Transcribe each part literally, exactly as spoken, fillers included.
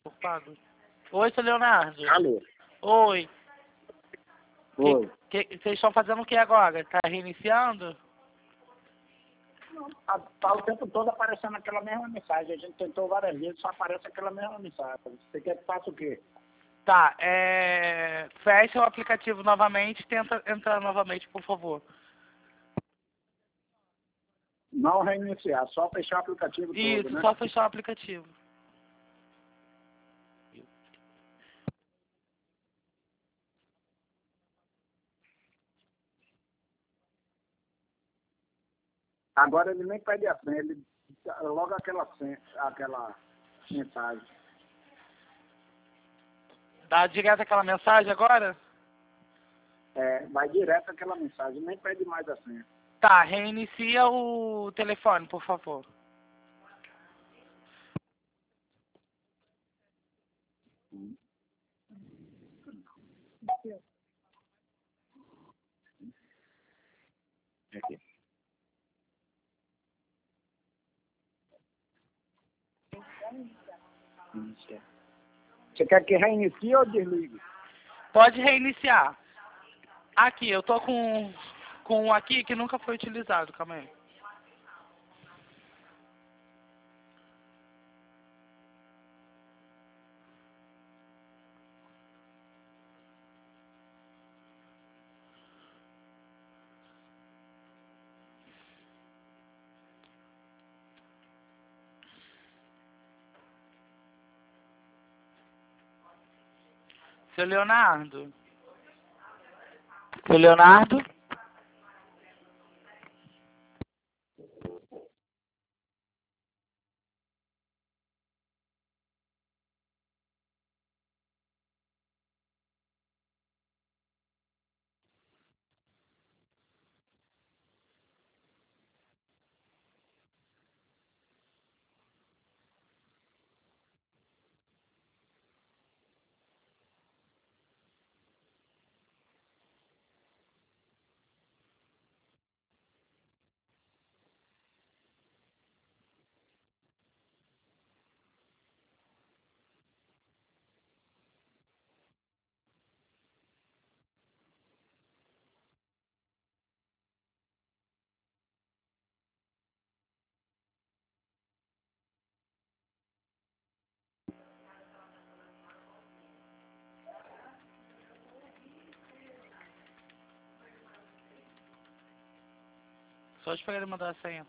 Ocupado. Oi, seu Leonardo. Alô? Oi. Oi. Que, que, vocês estão fazendo o que agora? Tá reiniciando? Tá, tá o tempo todo aparecendo aquela mesma mensagem. A gente tentou várias vezes, só aparece aquela mesma mensagem. Você quer que faça o quê? Tá, é... fecha o aplicativo novamente e tenta entrar novamente, por favor. Não reiniciar, só fechar o aplicativo Isso, todo, né? só fechar o aplicativo. Agora ele nem pede a senha, ele logo aquela senha, aquela mensagem. Dá direto aquela mensagem agora? É, vai direto aquela mensagem, nem pede mais a senha. Tá, reinicia o telefone, por favor. Aqui. Você quer que reinicie ou desligue? Pode reiniciar. Aqui, eu tô com, com um aqui que nunca foi utilizado, calma aí. Seu Leonardo? Seu Leonardo? Só esperar ele mandar a senha.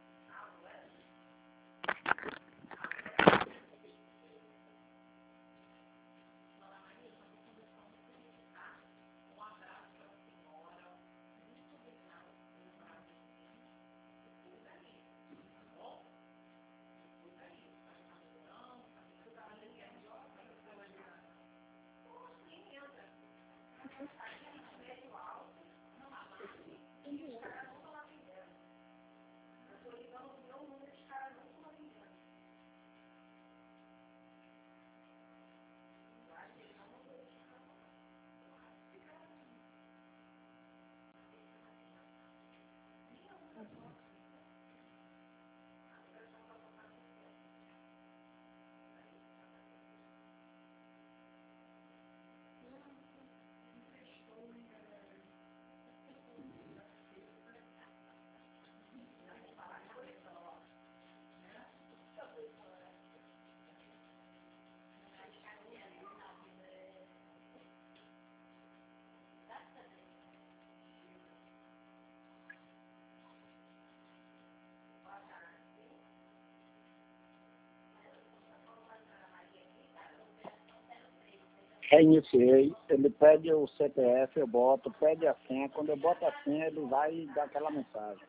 Reiniciei, ele pede o C P F, eu boto, pede a senha. Quando eu boto a senha, ele vai e dá aquela mensagem.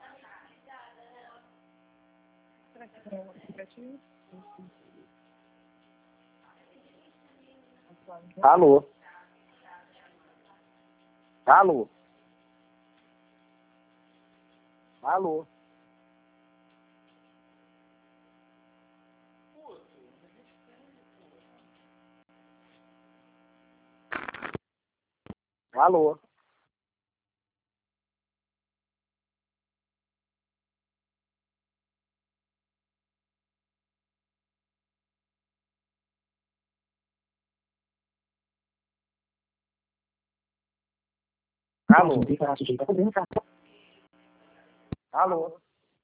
Alô? Alô? Alô? Alô? Alô? Alô?